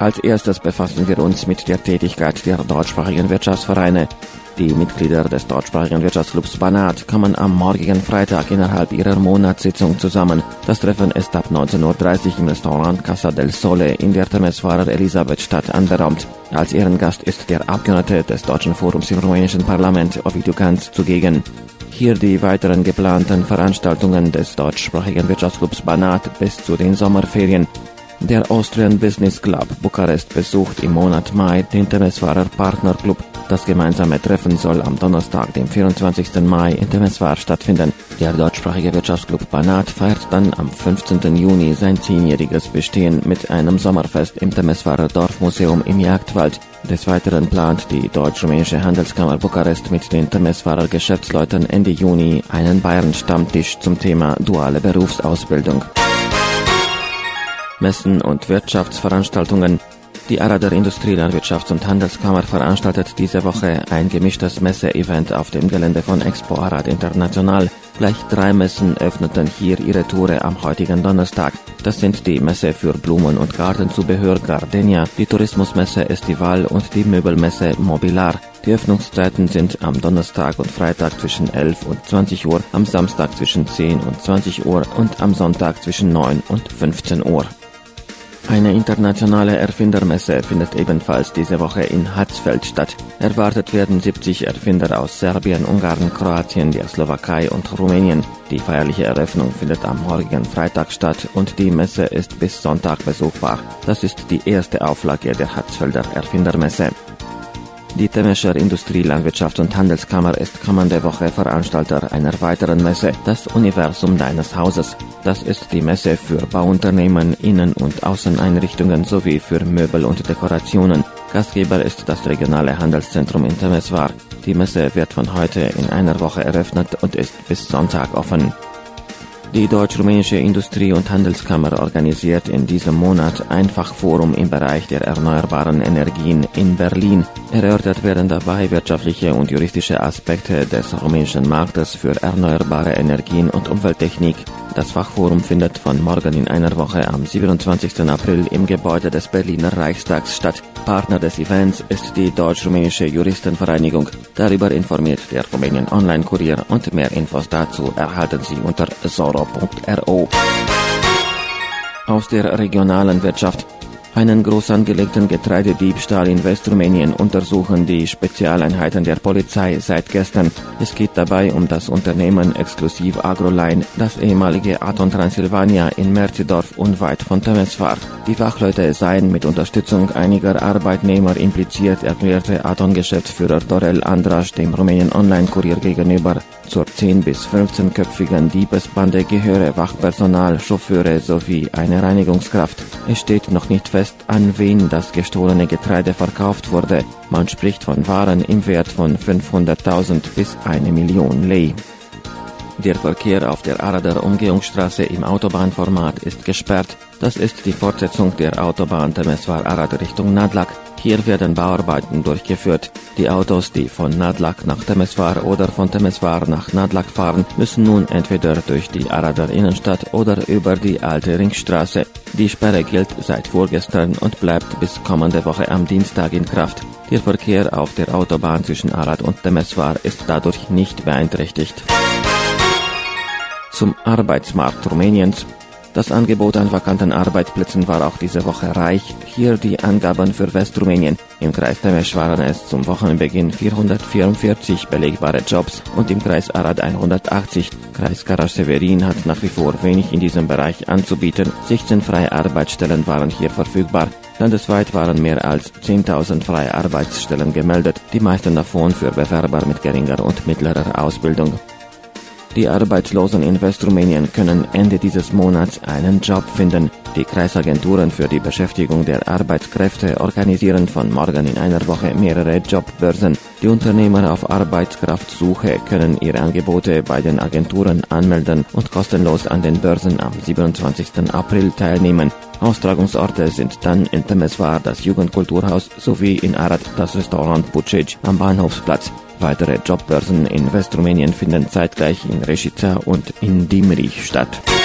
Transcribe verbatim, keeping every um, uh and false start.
Als erstes befassen wir uns mit der Tätigkeit der deutschsprachigen Wirtschaftsvereine. Die Mitglieder des deutschsprachigen Wirtschaftsclubs Banat kommen am morgigen Freitag innerhalb ihrer Monatssitzung zusammen. Das Treffen ist ab neunzehn Uhr dreißig im Restaurant Casa del Sole in der Temeswarer Elisabethstadt anberaumt. Als Ehrengast ist der Abgeordnete des Deutschen Forums im rumänischen Parlament, Ovidiu Ganz, zugegen. Hier die weiteren geplanten Veranstaltungen des deutschsprachigen Wirtschaftsclubs Banat bis zu den Sommerferien. Der Austrian Business Club Bukarest besucht im Monat Mai den Temeswarer Partnerclub. Das gemeinsame Treffen soll am Donnerstag, dem vierundzwanzigsten Mai, in Temeswar stattfinden. Der deutschsprachige Wirtschaftsclub Banat feiert dann am fünfzehnten Juni sein zehnjähriges Bestehen mit einem Sommerfest im Temeswarer Dorfmuseum im Jagdwald. Des Weiteren plant die Deutsch-Rumänische Handelskammer Bukarest mit den Temeswarer Geschäftsleuten Ende Juni einen Bayern-Stammtisch zum Thema duale Berufsausbildung. Messen und Wirtschaftsveranstaltungen. Die Arader Industrie-, Landwirtschafts- und Handelskammer veranstaltet diese Woche ein gemischtes Messe-Event auf dem Gelände von Expo Arad International. Gleich drei Messen öffneten hier ihre Tore am heutigen Donnerstag. Das sind die Messe für Blumen- und Gartenzubehör Gardenia, die Tourismusmesse Estival und die Möbelmesse Mobilar. Die Öffnungszeiten sind am Donnerstag und Freitag zwischen elf und zwanzig Uhr, am Samstag zwischen zehn und zwanzig Uhr und am Sonntag zwischen neun und fünfzehn Uhr. Eine internationale Erfindermesse findet ebenfalls diese Woche in Hatzfeld statt. Erwartet werden siebzig Erfinder aus Serbien, Ungarn, Kroatien, der Slowakei und Rumänien. Die feierliche Eröffnung findet am morgigen Freitag statt und die Messe ist bis Sonntag besuchbar. Das ist die erste Auflage der Hatzfelder Erfindermesse. Die Temescher Industrie-, Landwirtschafts- und Handelskammer ist kommende Woche Veranstalter einer weiteren Messe, das Universum deines Hauses. Das ist die Messe für Bauunternehmen, Innen- und Außeneinrichtungen sowie für Möbel und Dekorationen. Gastgeber ist das regionale Handelszentrum in Temeswar. Die Messe wird von heute in einer Woche eröffnet und ist bis Sonntag offen. Die Deutsch-Rumänische Industrie- und Handelskammer organisiert in diesem Monat ein Fachforum im Bereich der erneuerbaren Energien in Berlin. Erörtert werden dabei wirtschaftliche und juristische Aspekte des rumänischen Marktes für erneuerbare Energien und Umwelttechnik. Das Fachforum findet von morgen in einer Woche am siebenundzwanzigsten April im Gebäude des Berliner Reichstags statt. Partner des Events ist die Deutsch-Rumänische Juristenvereinigung. Darüber informiert der Rumänien Online-Kurier und mehr Infos dazu erhalten Sie unter soro punkt ro. Aus der regionalen Wirtschaft. Einen groß angelegten Getreidediebstahl in Westrumänien untersuchen die Spezialeinheiten der Polizei seit gestern. Es geht dabei um das Unternehmen Exklusiv Agroline, das ehemalige Aton Transylvania in Merzidorf unweit von Temeswar. Die Fachleute seien mit Unterstützung einiger Arbeitnehmer impliziert, erklärte Aton-Geschäftsführer Dorel Andras dem Rumänien Online-Kurier gegenüber. Zur zehn- bis fünfzehnköpfigen Diebesbande gehöre Wachpersonal, Chauffeure sowie eine Reinigungskraft. Es steht noch nicht fest, an wen das gestohlene Getreide verkauft wurde. Man spricht von Waren im Wert von fünfhunderttausend bis eine Million Lei. Der Verkehr auf der Arader Umgehungsstraße im Autobahnformat ist gesperrt. Das ist die Fortsetzung der Autobahn Temeswar-Arad Richtung Nadlak. Hier werden Bauarbeiten durchgeführt. Die Autos, die von Nadlak nach Temeswar oder von Temeswar nach Nadlak fahren, müssen nun entweder durch die Arader Innenstadt oder über die alte Ringstraße. Die Sperre gilt seit vorgestern und bleibt bis kommende Woche am Dienstag in Kraft. Der Verkehr auf der Autobahn zwischen Arad und Temeswar ist dadurch nicht beeinträchtigt. Zum Arbeitsmarkt Rumäniens. Das Angebot an vakanten Arbeitsplätzen war auch diese Woche reich. Hier die Angaben für Westrumänien. Im Kreis Temes waren es zum Wochenbeginn vierhundertvierundvierzig belegbare Jobs und im Kreis Arad hundertachtzig. Kreis Karasch-Severin hat nach wie vor wenig in diesem Bereich anzubieten. sechzehn freie Arbeitsstellen waren hier verfügbar. Landesweit waren mehr als zehntausend freie Arbeitsstellen gemeldet, die meisten davon für Bewerber mit geringer und mittlerer Ausbildung. Die Arbeitslosen in Westrumänien können Ende dieses Monats einen Job finden. Die Kreisagenturen für die Beschäftigung der Arbeitskräfte organisieren von morgen in einer Woche mehrere Jobbörsen. Die Unternehmer auf Arbeitskraftsuche können ihre Angebote bei den Agenturen anmelden und kostenlos an den Börsen am siebenundzwanzigsten April teilnehmen. Austragungsorte sind dann in Temeswar das Jugendkulturhaus sowie in Arad das Restaurant Bucic am Bahnhofsplatz. Weitere Jobbörsen in Westrumänien finden zeitgleich in Rešica und in Dimrich statt.